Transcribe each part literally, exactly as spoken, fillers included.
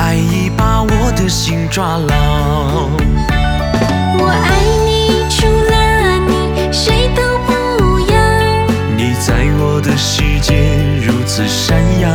爱已把我的心抓牢。 我爱你，除了你，谁都不要。 你在我的世界如此闪耀，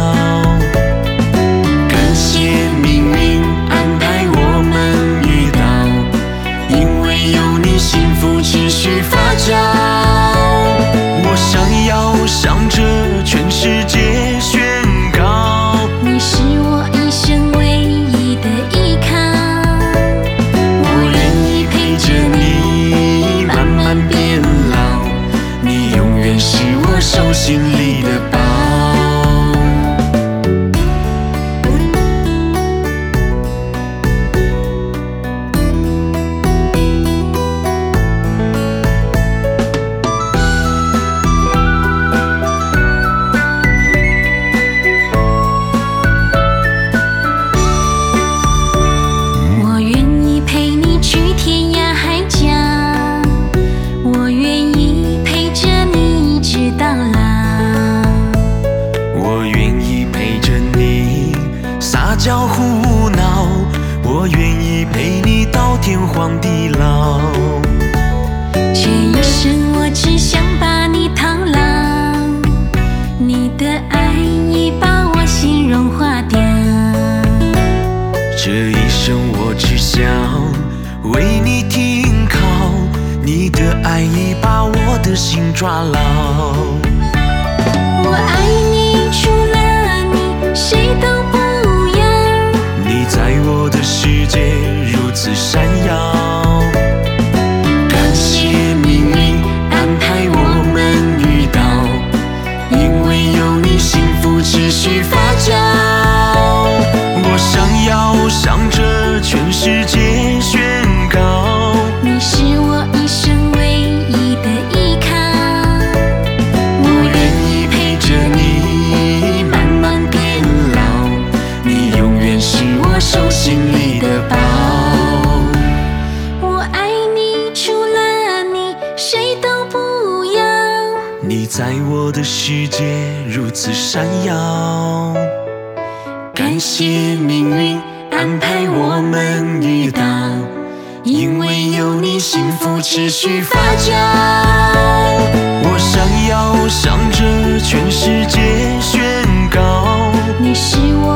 感谢命运安排我们遇到，因为有你，幸福持续发酵。我想要向着全世界宣告， 你是我一生唯一的依靠。 我愿意陪着你慢慢变老，你永远是我手心里的宝。 我愿意陪你去天涯海角，我愿意陪着你直到老。 我愿意陪着你撒娇胡闹，我愿意陪你到天荒地老。 这一生我只想把你套牢，你的爱已把我心融化掉。 这一生我只想为你停靠，你的爱已把我的心抓牢。 我爱你，除了你，谁都不要。 你在我的世界如此闪耀，感谢命运安排我们遇到，因为有你，幸福持续发酵。我想要向着全世界宣告， 你是我一生唯一的依靠。 我愿意陪着你慢慢变老，你永远是我手心里的宝。 我爱你，除了你，谁都不要。 你在我的世界如此闪耀，感谢命运安排我们遇到，因为有你，幸福持续发酵。我想要向着全世界宣告， 你是我